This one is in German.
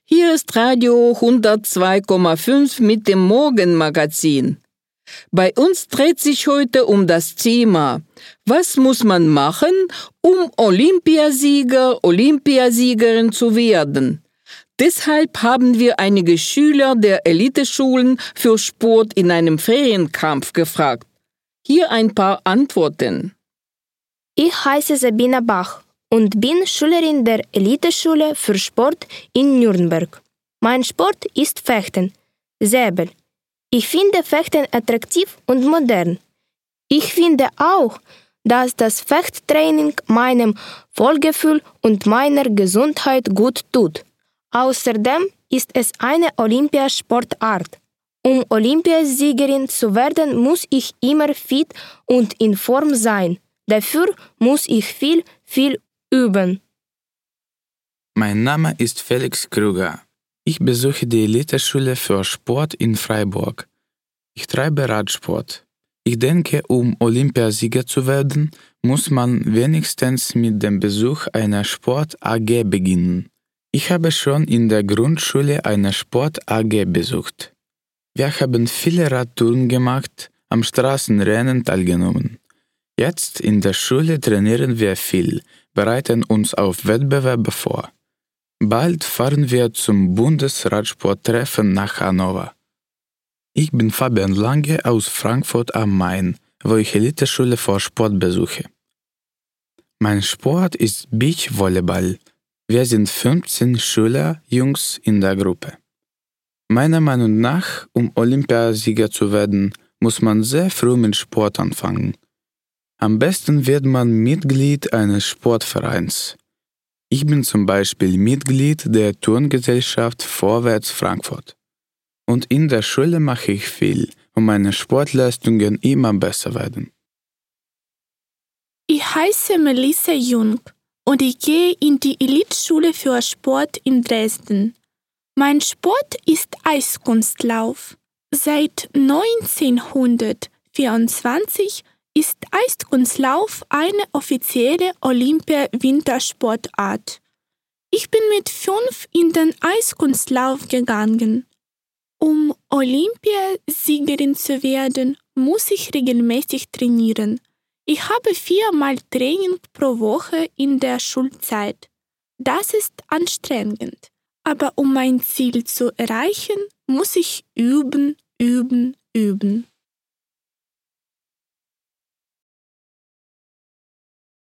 Hier ist Radio 102,5 mit dem Morgenmagazin. Bei uns dreht sich heute um das Thema: Was muss man machen, um Olympiasieger, Olympiasiegerin zu werden? Deshalb haben wir einige Schüler der Eliteschulen für Sport in einem Ferienkampf gefragt. Hier ein paar Antworten. Ich heiße Sabina Bach und bin Schülerin der Eliteschule für Sport in Nürnberg. Mein Sport ist Fechten, Säbel. Ich finde Fechten attraktiv und modern. Ich finde auch, dass das Fechttraining meinem Wohlgefühl und meiner Gesundheit gut tut. Außerdem ist es eine Olympiasportart. Um Olympiasiegerin zu werden, muss ich immer fit und in Form sein. Dafür muss ich viel üben. Mein Name ist Felix Krüger. Ich besuche die Eliteschule für Sport in Freiburg. Ich treibe Radsport. Ich denke, um Olympiasieger zu werden, muss man wenigstens mit dem Besuch einer Sport-AG beginnen. Ich habe schon in der Grundschule eine Sport-AG besucht. Wir haben viele Radtouren gemacht, am Straßenrennen teilgenommen. Jetzt in der Schule trainieren wir viel, bereiten uns auf Wettbewerbe vor. Bald fahren wir zum Bundesradsporttreffen nach Hannover. Ich bin Fabian Lange aus Frankfurt am Main, wo ich Eliteschule für Sport besuche. Mein Sport ist Beachvolleyball. Wir sind 15 Schüler, Jungs in der Gruppe. Meiner Meinung nach, um Olympiasieger zu werden, muss man sehr früh mit Sport anfangen. Am besten wird man Mitglied eines Sportvereins. Ich bin zum Beispiel Mitglied der Turngesellschaft Vorwärts Frankfurt. Und in der Schule mache ich viel, um meine Sportleistungen immer besser werden. Ich heiße Melissa Jung und ich gehe in die Eliteschule für Sport in Dresden. Mein Sport ist Eiskunstlauf. Seit 1924 ist Eiskunstlauf eine offizielle Olympia-Wintersportart. Ich bin mit 5 in den Eiskunstlauf gegangen. Um Olympiasiegerin zu werden, muss ich regelmäßig trainieren. Ich habe 4-mal Training pro Woche in der Schulzeit. Das ist anstrengend. Aber um mein Ziel zu erreichen, muss ich üben.